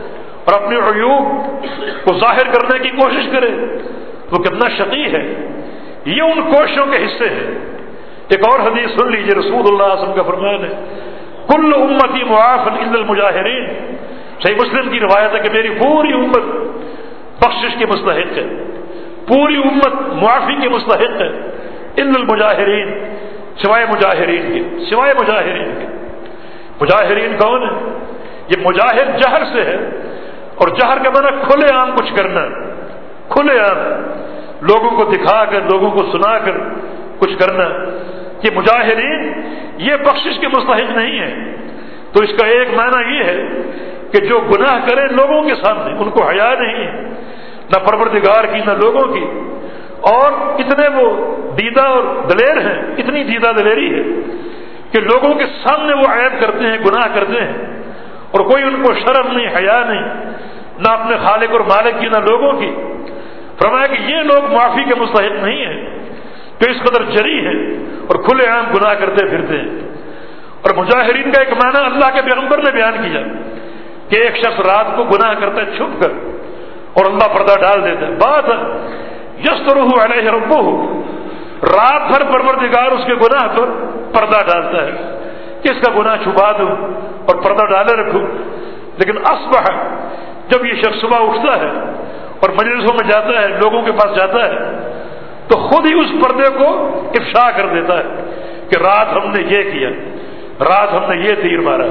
اور اپنے عیوب کو ظاہر کرنے کی کوشش کرے وہ کتنا شقی ہے. یہ ان کوششوں کے حصے ہیں. ایک اور حدیث سن لیجیے، رسول اللہ صلی اللہ علیہ وسلم کا فرمان ہے کل امتی معاف الا المجاہرین. صحیح مسلم کی روایت ہے کہ میری پوری امت بخشش کے مستحق ہے، پوری امت معافی کے مستحق ہے الا المجاہرین، سوائے مجاہرین کے. سوائے مجاہرین کے. مجاہرین کون ہے؟ یہ مجاہر جہر سے ہے، اور جہر کا معنی کھلے عام کچھ کرنا، کھلے عام لوگوں کو دکھا کر، لوگوں کو سنا کر کچھ کرنا. کہ مجاہرین یہ بخشش کے مستحق نہیں ہے. تو اس کا ایک معنی یہ ہے کہ جو گناہ کریں لوگوں کے سامنے، ان کو حیا نہیں ہے، نہ پروردگار کی نہ لوگوں کی، اور اتنے وہ دیدہ اور دلیر ہیں، اتنی دیدہ دلیری ہے کہ لوگوں کے سامنے وہ عیب کرتے ہیں، گناہ کرتے ہیں، اور کوئی ان کو شرم نہیں، حیا نہیں، نہ اپنے خالق اور مالک کی نہ لوگوں کی. فرمایا کہ یہ لوگ معافی کے مستحق نہیں ہیں جو اس قدر جری ہیں اور کھلے عام گناہ کرتے پھرتے ہیں. اور مجاہرین کا ایک معنی اللہ کے پیغمبر نے بیان کیا کہ ایک شخص رات کو گناہ کرتا ہے چھپ کر، اور اللہ پردہ ڈال دیتا ہے. بات یسترہ علیہ ربہ، رات بھر پروردگار اس کے گناہ پر پردہ ڈالتا ہے کہ اس کا گناہ چھپا دوں اور پردہ ڈالے رکھوں. لیکن اصبح، جب یہ شخص صبح اٹھتا ہے اور مجلسوں میں جاتا ہے، لوگوں کے پاس جاتا ہے، تو خود ہی اس پردے کو افشا کر دیتا ہے کہ رات ہم نے یہ کیا، رات ہم نے یہ تیر مارا.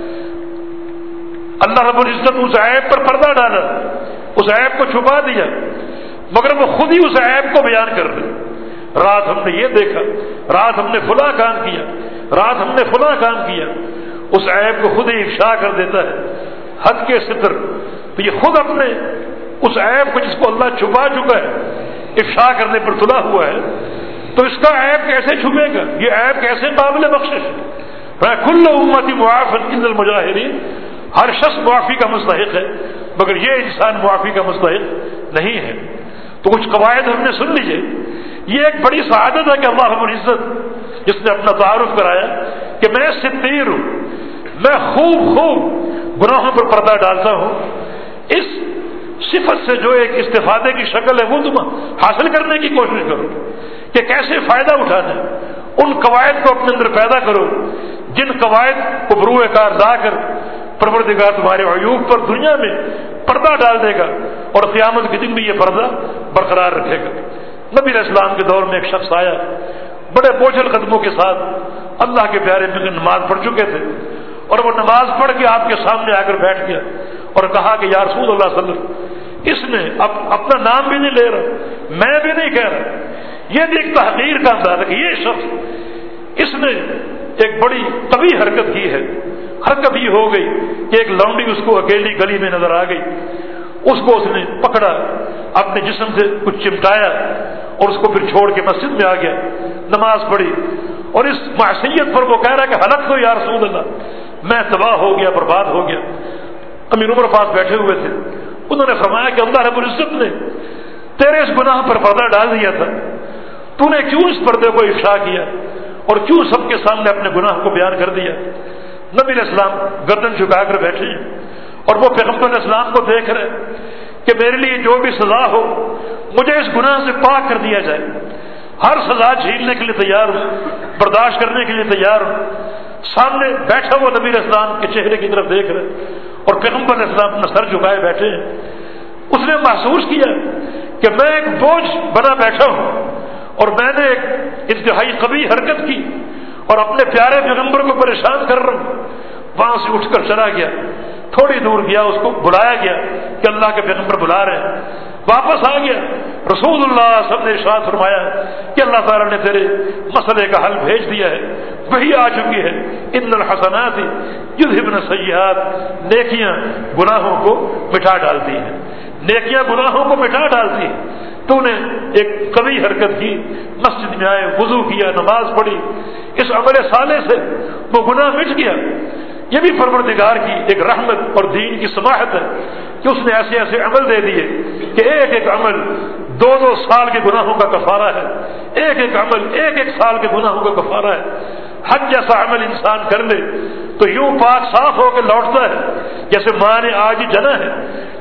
اللہ رب العزت اس عیب پر پردہ ڈالا، اس عیب کو چھپا دیا، مگر وہ خود ہی اس عیب کو بیان کر رہے. رات ہم نے یہ دیکھا، رات ہم نے فلاں کام کیا، رات ہم نے فلاں کام کیا. اس عیب کو خود ہی افشا کر دیتا ہے. حد کے ستر. تو یہ خود اپنے اس عیب کو جس کو اللہ چھپا چکا ہے افشا کرنے پر تلا ہوا ہے، تو اس کا عیب کیسے چھپے گا؟ یہ عیب کیسے قابل بخشش ہے؟ کل امتی معاف الا المجاہرین، ہر شخص معافی کا مستحق ہے مگر یہ انسان معافی کا مستحق نہیں ہے. تو کچھ قواعد ہم نے سن لیجیے. یہ ایک بڑی سعادت ہے کہ اللہ رب العزت جس نے اپنا تعارف کرایا کہ میں ستیر ہوں، میں خوب خوب گناہوں پر پردہ ڈالتا ہوں. اس صفت سے جو ایک استفادے کی شکل ہے وہ تم حاصل کرنے کی کوشش کرو کہ کیسے فائدہ اٹھانا ہے. ان قواعد کو اپنے اندر پیدا کرو جن قواعد کو بروئے کار لا کر پروردگار تمہارے عیوب پر دنیا میں پردہ ڈال دے گا اور قیامت کے دن بھی یہ پردہ برقرار رکھے گا. نبی علیہ السلام کے دور میں ایک شخص آیا، بڑے بوجھل قدموں کے ساتھ اللہ کے پیارے میں نماز پڑھ چکے تھے، اور وہ نماز پڑھ کے آپ کے سامنے آ کر بیٹھ گیا اور کہا کہ یا رسول اللہ صلی اللہ علیہ وسلم، اس نے اب اپنا نام بھی نہیں لے رہا، میں بھی نہیں کہہ رہا، یہ بھی ایک تحقیر کا انداز ہے کہ یہ شخص اس نے ایک بڑی قوی حرکت کی ہے. حرکت یہ ہو گئی کہ ایک لونڈی اس کو اکیلی گلی میں نظر آ گئی، اس کو اس نے پکڑا، اپنے جسم سے کچھ چمٹایا اور اس کو پھر چھوڑ کے مسجد میں آ گیا، نماز پڑھی، اور اس معصیت پر وہ کہہ رہا کہ ہلاک تو یا رسول اللہ، میں تباہ ہو گیا، برباد ہو گیا. امیر عمر پاس بیٹھے ہوئے تھے، انہوں نے فرمایا کہ اللہ رب العزت نے تیرے اس گناہ پر پردہ ڈال دیا تھا، تو نے کیوں اس پردے کو افشا کیا اور کیوں سب کے سامنے اپنے گناہ کو بیان کر دیا؟ نبی علیہ السلام گردن جھکا کر بیٹھے ہیں اور وہ پیغمبر علیہ السلام کو دیکھ رہے کہ میرے لیے جو بھی سزا ہو مجھے اس گناہ سے پاک کر دیا جائے. ہر سزا جھیلنے کے لیے تیار ہوں، برداشت کرنے کے لیے تیار ہوں. سامنے بیٹھا وہ نبی علیہ السلام کے چہرے کی طرف دیکھ رہے اور پیغمبر علیہ السلام اپنا سر جھکائے بیٹھے ہیں. اس نے محسوس کیا کہ میں ایک بوجھ بنا بیٹھا ہوں اور میں نے ایک انتہائی قوی حرکت کی اور اپنے پیارے پیغمبر کو پریشان کر رہا ہوں. وہاں سے اٹھ کر چلا گیا، تھوڑی دور گیا، اس کو بلایا گیا کہ اللہ کے پیغمبر بلا رہے ہیں. واپس آ گیا، رسول اللہ سب نے ارشاد فرمایا کہ اللہ تعالیٰ نے تیرے مسئلے کا حل بھیج دیا ہے، وہی آ چکی ہے. ان الحسنات یذہبن السیئات، نیکیاں گناہوں کو مٹا ڈالتی ہیں، نیکیاں گناہوں کو مٹا ڈالتی ہیں. تو نے ایک قوی حرکت کی، مسجد میں آئے، وضو کیا، نماز پڑھی، اس عمل صالح سے وہ گناہ مٹ گیا. یہ بھی پروردگار کی ایک رحمت اور دین کی سماحت ہے کہ اس نے ایسے ایسے عمل دے دیے کہ ایک ایک عمل دو دو سال کے گناہوں کا کفارہ ہے، ایک ایک عمل ایک ایک سال کے گناہوں کا کفارہ ہے. حج جیسا عمل انسان کر لے تو یوں پاک صاف ہو کے لوٹتا ہے جیسے ماں نے آج ہی جنا ہے.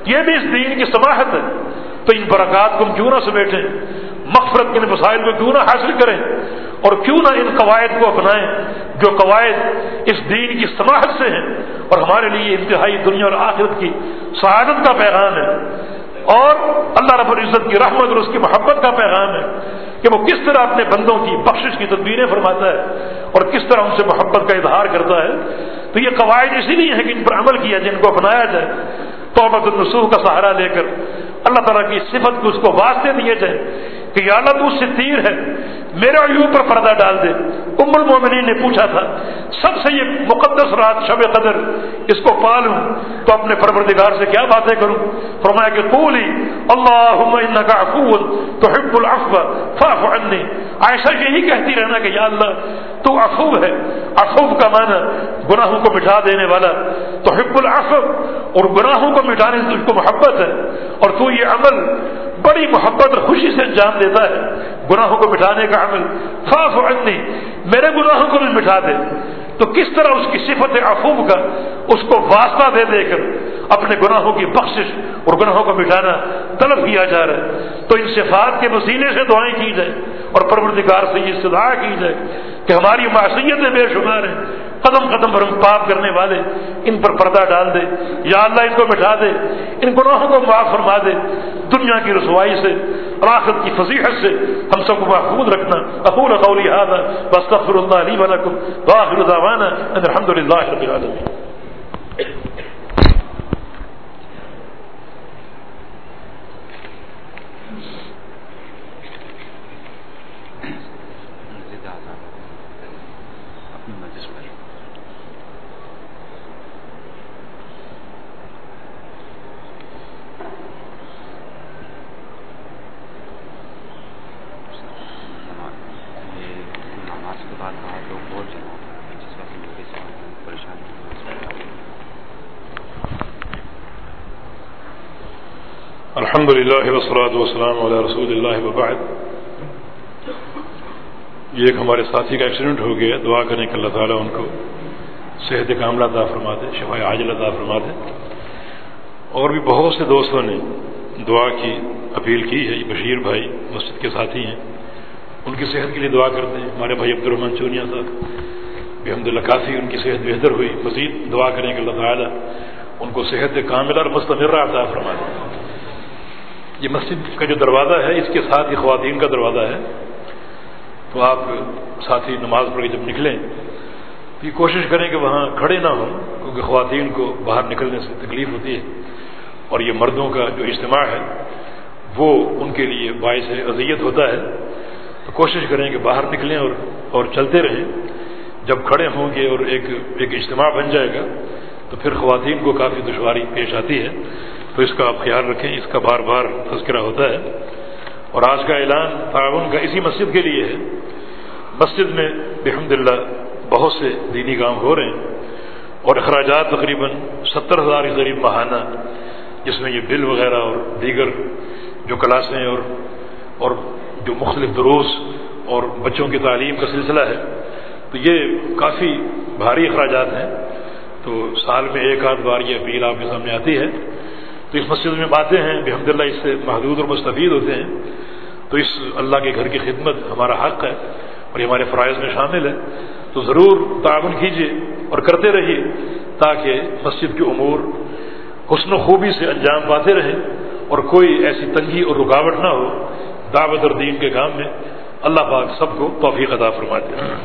یہ بھی اس دین کی سماحت ہے. تو ان برکات کو ہم کیوں نہ سمیٹیں, مغفرت کے مسائل کو کیوں نہ حاصل کریں, اور کیوں نہ ان قواعد کو اپنائیں جو قواعد اس دین کی سماحت سے ہیں اور ہمارے لیے انتہائی دنیا اور آخرت کی سعادت کا پیغام ہے, اور اللہ رب العزت کی رحمت اور اس کی محبت کا پیغام ہے کہ وہ کس طرح اپنے بندوں کی بخشش کی تدبیریں فرماتا ہے اور کس طرح ان سے محبت کا اظہار کرتا ہے. تو یہ قواعد اسی لیے ہیں کہ ان پر عمل کیا جائے, ان کو اپنایا جائے, توبۃ النصوح کا سہارا لے کر اللہ تعالیٰ کی صفت کو اس کو واسطے دیے جائیں کہ یا اللہ تو ستیر ہے, میرے عیوب پر پردہ ڈال دے. ام المومنین نے پوچھا تھا سب سے یہ مقدس رات شب قدر اس کو پالوں تو اپنے پروردگار سے کیا باتیں کروں؟ فرمایا کہ قولی اللہم انک عفو تحب العفو فاعف عنی. عائشہ یہی کہتی رہنا کہ یا اللہ تو عفو ہے, عفو کا معنی گناہوں کو مٹا دینے والا, تحب العفو اور گناہوں کو مٹانے سے تجھ کو محبت ہے, اور تو یہ عمل بڑی محبت اور خوشی سے انجام دیتا ہے گناہوں کو مٹانے کا عمل. فاعف عنی, میرے گناہوں کو بھی مٹا دے. تو کس طرح اس کی صفت عفو کا اس کو واسطہ دے دے کر اپنے گناہوں کی بخشش اور گناہوں کو مٹانا طلب کیا جا رہا ہے. تو ان صفات کے وسیلے سے دعائیں کی جائیں اور پروردگار سے یہ استدعا کی جائے کہ ہماری معصیتیں بے شمار ہیں, قدم قدم پر ہم پاپ کرنے والے, ان پر پردہ ڈال دے یا اللہ, ان کو مٹا دے, ان گناہوں کو معاف فرما دے, دنیا کی رسوائی سے اور آخرت کی فضیحت سے ہم سب کو محفوظ رکھنا. اقول قولی ھذا واستغفر اللہ لی ولکم وآخر دعوانا ان الحمد للہ رب العالمین. الحمد للہ والصلاۃ والسلام علی رسول اللہ وبعد. یہ ایک ہمارے ساتھی کا ایکسیڈنٹ ہو گیا, دعا کریں کہ اللہ تعالیٰ ان کو صحت کاملہ عطا فرما دے, شفاء عاجلہ عطا فرما دے. اور بھی بہت سے دوستوں نے دعا کی اپیل کی ہے. بشیر بھائی مسجد کے ساتھی ہیں, ان کی صحت کے لیے دعا کرتے ہیں. ہمارے بھائی عبد الرحمن چونیا صاحب الحمدللہ کافی ان کی صحت بہتر ہوئی. مزید دعا کریں کہ اللہ تعالیٰ ان کو صحت کاملہ اور مستمرہ عطا فرما دے. یہ مسجد کا جو دروازہ ہے اس کے ساتھ ہی خواتین کا دروازہ ہے, تو آپ ساتھی نماز پڑھ کے جب نکلیں تو یہ کوشش کریں کہ وہاں کھڑے نہ ہوں, کیونکہ خواتین کو باہر نکلنے سے تکلیف ہوتی ہے, اور یہ مردوں کا جو اجتماع ہے وہ ان کے لیے باعث اذیت ہوتا ہے. تو کوشش کریں کہ باہر نکلیں اور اور چلتے رہیں. جب کھڑے ہوں گے اور ایک ایک اجتماع بن جائے گا تو پھر خواتین کو کافی دشواری پیش آتی ہے. تو اس کا آپ خیال رکھیں, اس کا بار بار تذکرہ ہوتا ہے. اور آج کا اعلان تعاون کا اسی مسجد کے لیے ہے. مسجد میں الحمدللہ بہت سے دینی کام ہو رہے ہیں, اور اخراجات تقریباً ستر ہزار کے قریب ماہانہ, جس میں یہ بل وغیرہ اور دیگر جو کلاسیں اور اور جو مختلف دروس اور بچوں کی تعلیم کا سلسلہ ہے, تو یہ کافی بھاری اخراجات ہیں. تو سال میں ایک آدھ بار یہ اپیل آپ کے سامنے آتی ہے. تو اس مسجد میں باتیں ہیں الحمدللہ اس سے محدود اور مستفید ہوتے ہیں. تو اس اللہ کے گھر کی خدمت ہمارا حق ہے اور یہ ہمارے فرائض میں شامل ہے. تو ضرور تعاون کیجیے اور کرتے رہیے تاکہ مسجد کے امور حسن و خوبی سے انجام پاتے رہیں اور کوئی ایسی تنگی اور رکاوٹ نہ ہو دعوت اور دین کے کام میں. اللہ پاک سب کو توفیق عطا فرماتے ہیں.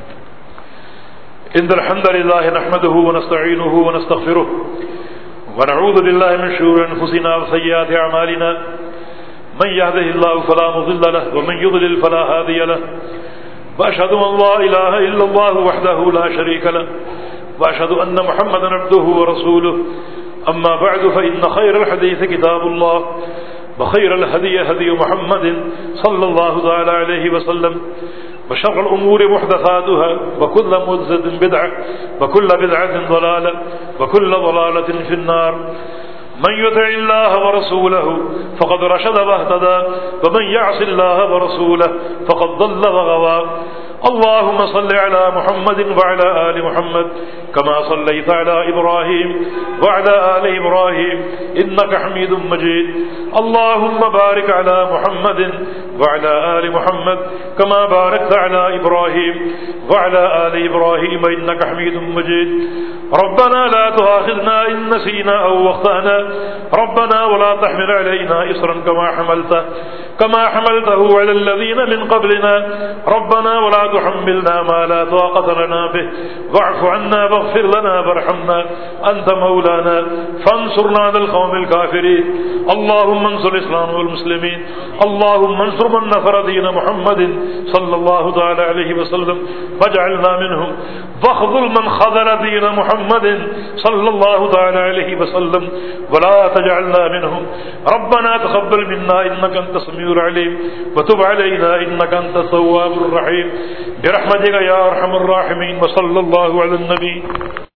ان الحمد للہ نحمده ونستعینه ونستغفره ونعوذ بالله من شرور انفسنا وسيئات اعمالنا من يهده الله فلا مضل له ومن يضلل فلا هادي له واشهد ان لا اله الا الله وحده لا شريك له واشهد ان محمدا عبده ورسوله. اما بعد فان خير الحديث كتاب الله وخير الهدي هدي محمد صلى الله تعالى عليه وسلم وشر الأمور محدثاتها وكل محدثة بدعة وكل بدعة ضلالة وكل ضلالة في النار. من يطع الله ورسوله فقد رشد واهتدى ومن يعص الله ورسوله فقد ضل وغوى. اللهم صل على محمد وعلى آل محمد كما صليت على إبراهيم وعلى آل إبراهيم إنك حميد مجيد. اللهم بارك على محمد وعلى آل محمد كما باركت على إبراهيم وعلى آل إبراهيم إنك حميد مجيد. ربنا لا تؤاخذنا إن نسينا أو أخطأنا ربنا ولا تحمل علينا إصرا كما حملته كما حملته على الذين من قبلنا ربنا ولا تحملنا ما لا طاقة لنا به واعف عنا واغفر لنا وارحمنا أنت مولانا فانصرنا على القوم الكافرين. اللهم انصر الإسلام والمسلمين. اللهم انصر من نصر دين محمد صلى الله تعالى عليه وسلم واجعلنا منهم واخذل من خذل دين محمد صلى الله تعالى عليه وسلم ولا تجعلنا منهم. ربنا تقبل منا إنك أنت السميع العليم وتب علينا إنك أنت التواب الرحيم برحمتك يا أرحم الراحمين. وصلى الله على النبي